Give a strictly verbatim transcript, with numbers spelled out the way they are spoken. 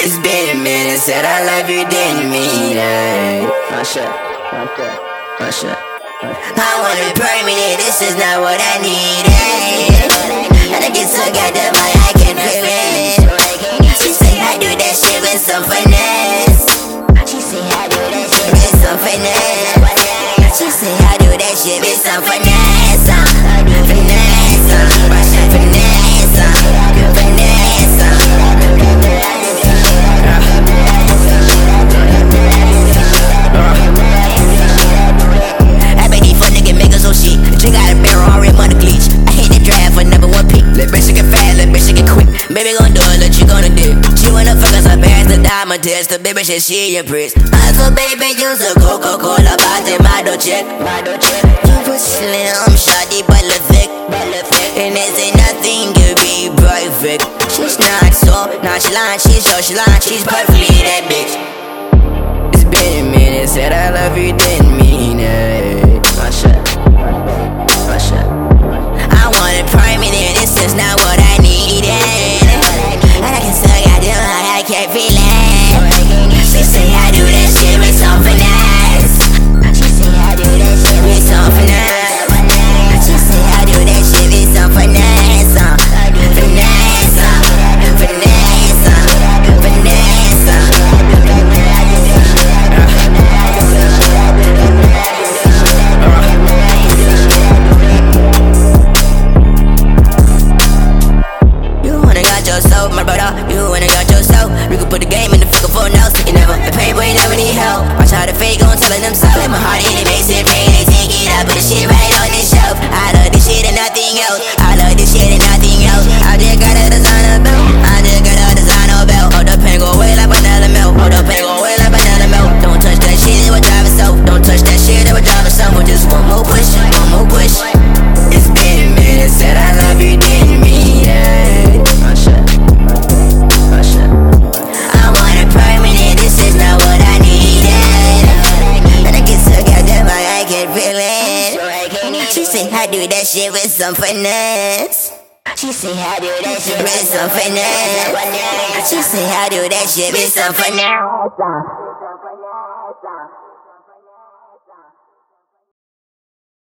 It's been a minute, said I love you, didn't mean it. My shit, my shit, my shit. I want it permanent, this is not what I needed. And I get so goddamn high, I can feel it. She say I do that shit with some finesse. She say I do that shit with some finesse. She say I do that shit with some finesse. Finesse, finesse, finesse. I bet these fuck niggas make us so shit. Drink out a barrel, already money glitch. I hit the draft for number one pick. Let bitch get fat, let bitch get quick. Baby gon' do it, let you gonna do. She wanna fuck us up past the diamond test. The baby said she impressed. I told baby use a Coca-Cola bottle, my don't check. You was slim, shawty, but look thick. And this ain't nothing to be perfect. She's not so nonchalant, she's so nonchalant, she's perfectly that bitch. It's been a minute, said I love you, didn't mean it. My shit, my shit. I want it permanent, this is not what I needed. And I can still got them high, I can't feel it. She say I do that shit with some finesse. She say I do that shit with some finesse. She say I do that shit with some finesse. Finesse, finesse, finesse. You wanna got yourself, my brother. You wanna got yourself. We could put the game in the fucking phone now. You never, the pain, but you never need help. Watch how the fake gon' telling them so. Let my heart in it, makes it pain. They take it up, put the shit right on this shelf. I love this shit and nothing else. I love this shit and nothing else. I just got a designer belt. I just got a designer belt. Hold the pain, go away like vanilla milk. Hold the pain, go away like vanilla milk. Don't touch that shit, it will drive itself. Don't touch that shit, it will drive itself. With just one more push, one more push. It's been a minute, said I love you, didn't mean it. My shit, my shit. I want it permanent, this is not what I needed. And I get so goddamn high, I can feel it. She say I do that shit with some finesse. She say I do that shit with some finesse. She say I do that shit with some finesse.